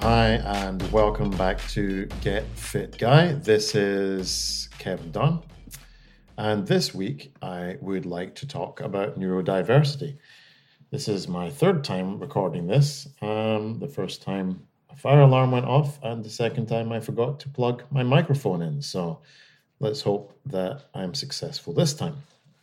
Hi, and welcome back to Get Fit Guy. This is Kevin Dunn, and this week I would like to talk about neurodiversity. This is my third time recording this. The first time a fire alarm went off, and the second time I forgot to plug my microphone in. So let's hope that I'm successful this time.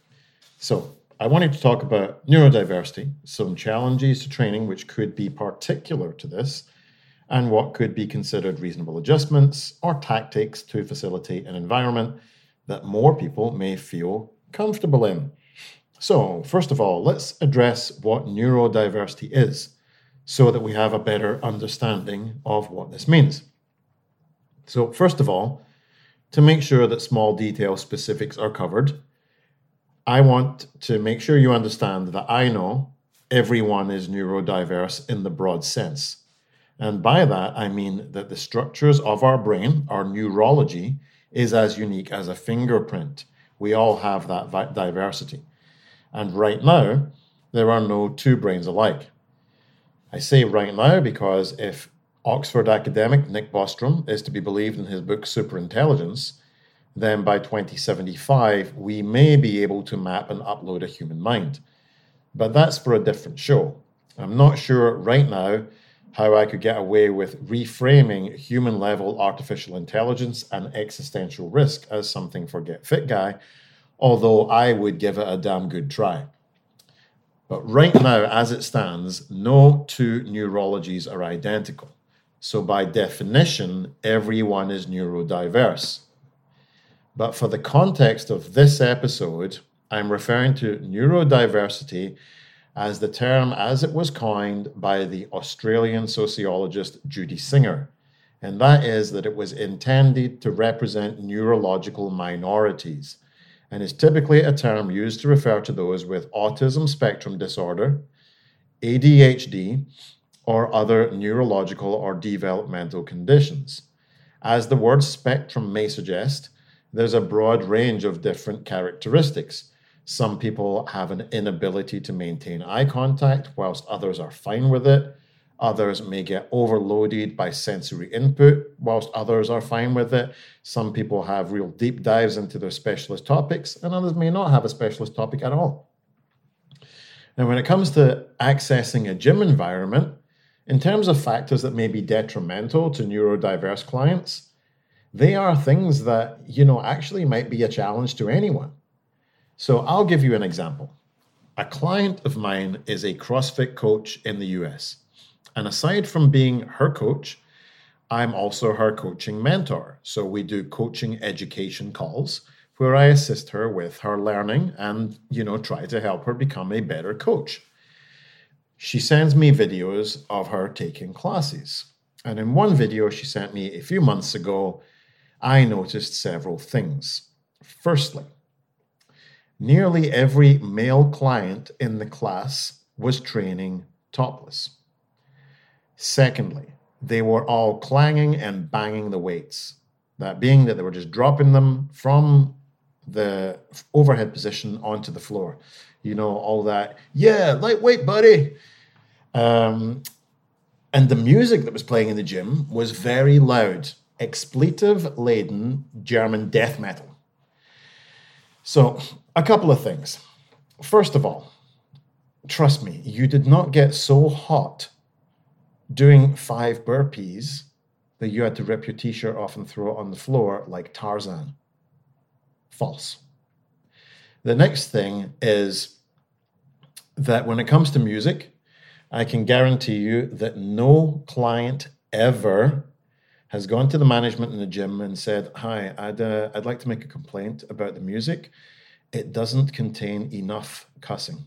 So I wanted to talk about neurodiversity, some challenges to training which could be particular to this, and what could be considered reasonable adjustments or tactics to facilitate an environment that more people may feel comfortable in. So, first of all, let's address what neurodiversity is so that we have a better understanding of what this means. So, first of all, to make sure that small detail specifics are covered, I want to make sure you understand that I know everyone is neurodiverse in the broad sense. And by that, I mean that the structures of our brain, our neurology, is as unique as a fingerprint. We all have that diversity. And right now, there are no two brains alike. I say right now because if Oxford academic Nick Bostrom is to be believed in his book Superintelligence, then by 2075, we may be able to map and upload a human mind. But that's for a different show. I'm not sure right now how I could get away with reframing human-level artificial intelligence and existential risk as something for Get Fit Guy, although I would give it a damn good try. But right now, as it stands, no two neurologies are identical. So by definition, everyone is neurodiverse. But for the context of this episode, I'm referring to neurodiversity as the term as it was coined by the Australian sociologist Judy Singer, and that is that it was intended to represent neurological minorities, and is typically a term used to refer to those with autism spectrum disorder, ADHD, or other neurological or developmental conditions. As the word spectrum may suggest, there's a broad range of different characteristics. Some people have an inability to maintain eye contact, whilst others are fine with it. Others may get overloaded by sensory input, whilst others are fine with it. Some people have real deep dives into their specialist topics, and others may not have a specialist topic at all. Now, when it comes to accessing a gym environment, in terms of factors that may be detrimental to neurodiverse clients, they are things that, actually might be a challenge to anyone. So I'll give you an example. A client of mine is a CrossFit coach in the US. And aside from being her coach, I'm also her coaching mentor. So we do coaching education calls where I assist her with her learning and, try to help her become a better coach. She sends me videos of her taking classes. And in one video she sent me a few months ago, I noticed several things. Firstly, nearly every male client in the class was training topless. Secondly, they were all clanging and banging the weights. That being that they were just dropping them from the overhead position onto the floor. All that, yeah, lightweight, buddy. And the music that was playing in the gym was very loud, expletive-laden German death metal. So, a couple of things. First of all, trust me, you did not get so hot doing 5 burpees that you had to rip your t-shirt off and throw it on the floor like Tarzan. False. The next thing is that when it comes to music, I can guarantee you that no client ever has gone to the management in the gym and said, hi, I'd like to make a complaint about the music. It doesn't contain enough cussing.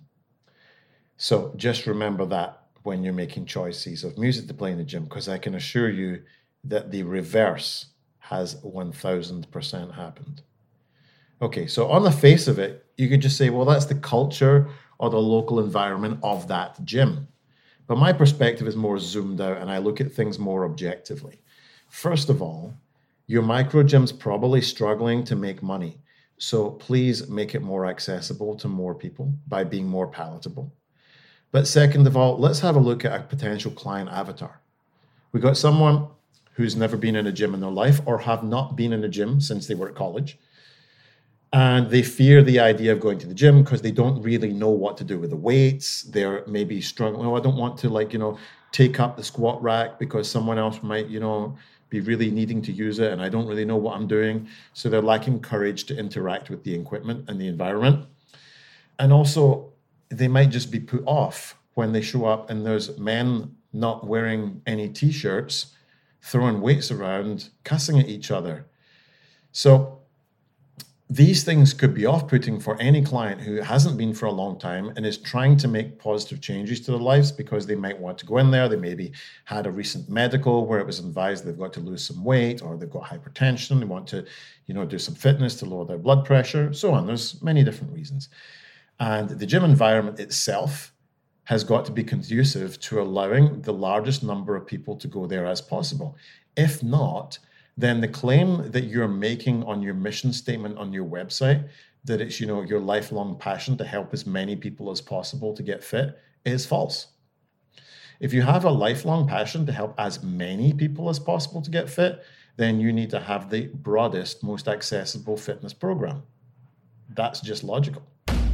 So just remember that when you're making choices of music to play in the gym, because I can assure you that the reverse has 1000% happened. Okay, so on the face of it, you could just say, well, that's the culture or the local environment of that gym. But my perspective is more zoomed out and I look at things more objectively. First of all, your micro gym's probably struggling to make money. So please make it more accessible to more people by being more palatable. But second of all, let's have a look at a potential client avatar. We got someone who's never been in a gym in their life or have not been in a gym since they were at college. And they fear the idea of going to the gym because they don't really know what to do with the weights. They're maybe struggling. Oh, I don't want to take up the squat rack because someone else might, be really needing to use it. And I don't really know what I'm doing. So they're lacking courage to interact with the equipment and the environment. And also they might just be put off when they show up and there's men not wearing any t-shirts, throwing weights around, cussing at each other. So these things could be off-putting for any client who hasn't been for a long time and is trying to make positive changes to their lives because they might want to go in there. They maybe had a recent medical where it was advised they've got to lose some weight, or they've got hypertension. They want to, do some fitness to lower their blood pressure, so on. There's many different reasons. And the gym environment itself has got to be conducive to allowing the largest number of people to go there as possible. If not, then the claim that you're making on your mission statement on your website, that it's, your lifelong passion to help as many people as possible to get fit, is false. If you have a lifelong passion to help as many people as possible to get fit, then you need to have the broadest, most accessible fitness program. That's just logical.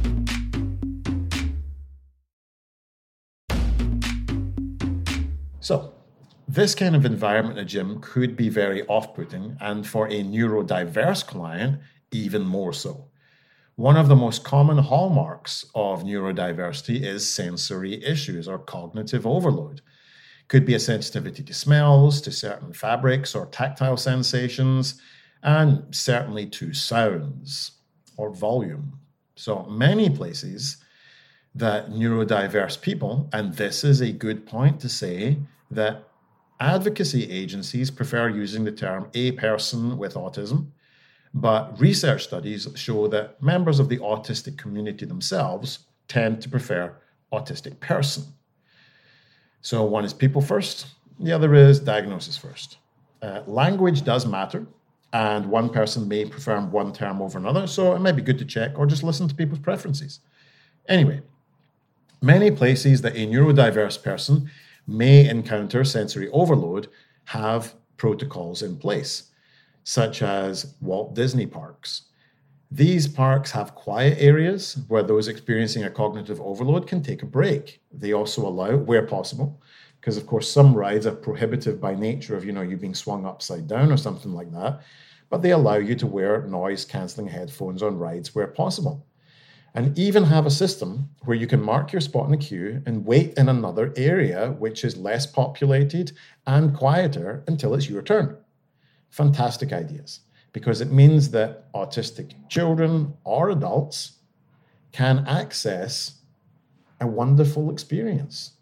So, this kind of environment in a gym could be very off-putting, and for a neurodiverse client, even more so. One of the most common hallmarks of neurodiversity is sensory issues or cognitive overload. Could be a sensitivity to smells, to certain fabrics or tactile sensations, and certainly to sounds or volume. So many places that neurodiverse people, and this is a good point to say that advocacy agencies prefer using the term a person with autism, but research studies show that members of the autistic community themselves tend to prefer autistic person. So one is people first, the other is diagnosis first. Language does matter, and one person may prefer one term over another, so it might be good to check or just listen to people's preferences. Anyway, many places that a neurodiverse person may encounter sensory overload have protocols in place, such as Walt Disney parks. These parks have quiet areas where those experiencing a cognitive overload can take a break. They also allow, where possible, because of course some rides are prohibitive by nature of, you being swung upside down or something like that, but they allow you to wear noise-canceling headphones on rides where possible. And even have a system where you can mark your spot in the queue and wait in another area which is less populated and quieter until it's your turn. Fantastic ideas, because it means that autistic children or adults can access a wonderful experience.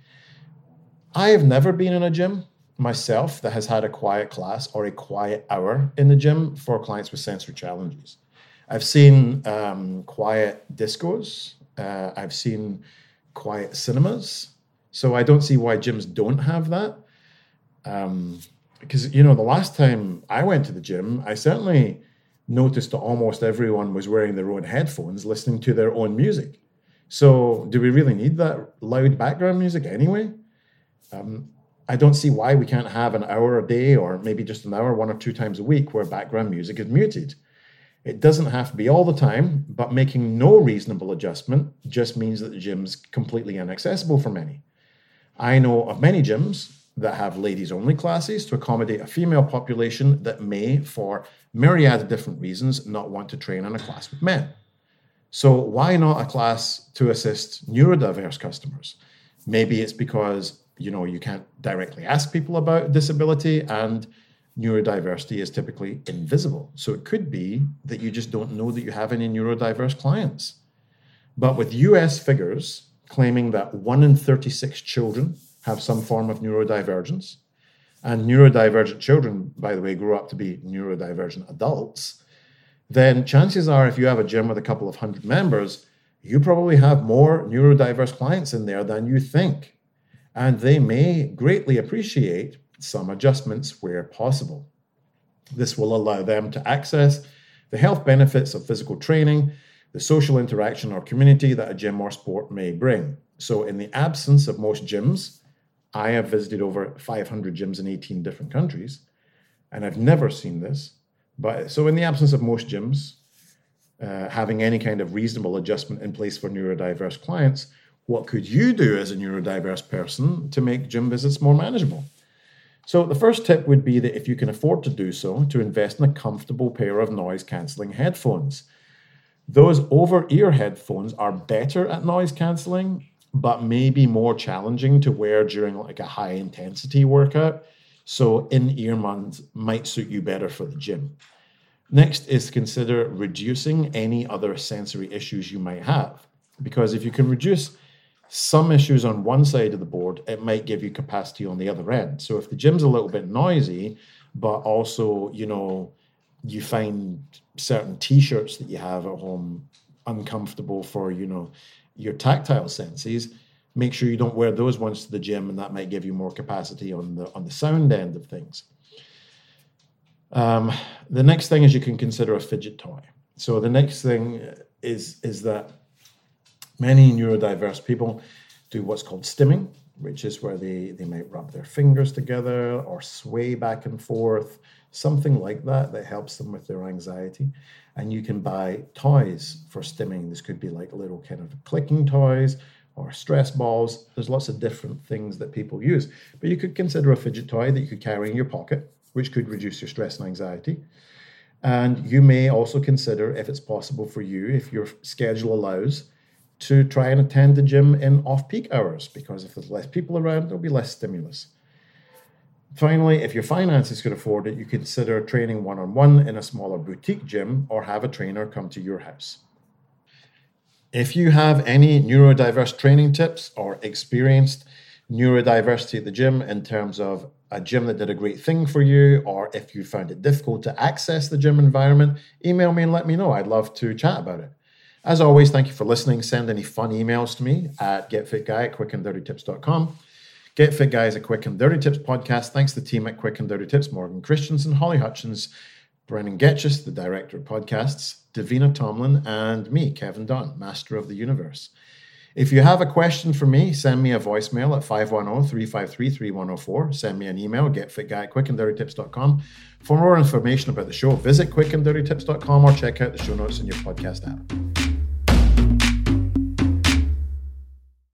I have never been in a gym myself that has had a quiet class or a quiet hour in the gym for clients with sensory challenges. I've seen quiet discos. I've seen quiet cinemas. So I don't see why gyms don't have that. Because, the last time I went to the gym, I certainly noticed that almost everyone was wearing their own headphones, listening to their own music. So do we really need that loud background music anyway? I don't see why we can't have an hour a day or maybe just an hour 1 or 2 times a week where background music is muted. It doesn't have to be all the time, but making no reasonable adjustment just means that the gym's completely inaccessible for many. I know of many gyms that have ladies-only classes to accommodate a female population that may, for myriad of different reasons, not want to train in a class with men. So why not a class to assist neurodiverse customers? Maybe it's because, you can't directly ask people about disability, and neurodiversity is typically invisible. So it could be that you just don't know that you have any neurodiverse clients. But with US figures claiming that 1 in 36 children have some form of neurodivergence, and neurodivergent children, by the way, grow up to be neurodivergent adults, then chances are if you have a gym with a couple of hundred members, you probably have more neurodiverse clients in there than you think. And they may greatly appreciate some adjustments where possible. This will allow them to access the health benefits of physical training, the social interaction or community that a gym or sport may bring. So in the absence of most gyms I have visited over 500 gyms in 18 different countries, and I've never seen this. But so in the absence of most gyms having any kind of reasonable adjustment in place for neurodiverse clients, what could you do as a neurodiverse person to make gym visits more manageable? So the first tip would be that if you can afford to do so, to invest in a comfortable pair of noise-cancelling headphones. Those over-ear headphones are better at noise cancelling, but may be more challenging to wear during like a high-intensity workout. So in-ear ones might suit you better for the gym. Next is consider reducing any other sensory issues you might have. Because if you can reduce some issues on one side of the board, it might give you capacity on the other end. So if the gym's a little bit noisy, but also, you find certain t-shirts that you have at home uncomfortable for, your tactile senses, make sure you don't wear those ones to the gym, and that might give you more capacity on the sound end of things. The next thing is you can consider a fidget toy. So the next thing is that many neurodiverse people do what's called stimming, which is where they might rub their fingers together or sway back and forth, something like that helps them with their anxiety. And you can buy toys for stimming. This could be like little kind of clicking toys or stress balls. There's lots of different things that people use. But you could consider a fidget toy that you could carry in your pocket, which could reduce your stress and anxiety. And you may also consider, if it's possible for you, if your schedule allows, to try and attend the gym in off-peak hours, because if there's less people around, there'll be less stimulus. Finally, if your finances could afford it, you consider training one-on-one in a smaller boutique gym or have a trainer come to your house. If you have any neurodiverse training tips or experienced neurodiversity at the gym in terms of a gym that did a great thing for you, or if you found it difficult to access the gym environment, email me and let me know. I'd love to chat about it. As always, thank you for listening. Send any fun emails to me at getfitguy@quickanddirtytips.com. Get Fit Guy is a Quick and Dirty Tips podcast. Thanks to the team at Quick and Dirty Tips, Morgan Christensen, Holly Hutchins, Brennan Getchus, the director of podcasts, Davina Tomlin, and me, Kevin Dunn, master of the universe. If you have a question for me, send me a voicemail at 510-353-3104. Send me an email, getfitguy@quickanddirtytips.com. For more information about the show, visit quickanddirtytips.com or check out the show notes in your podcast app.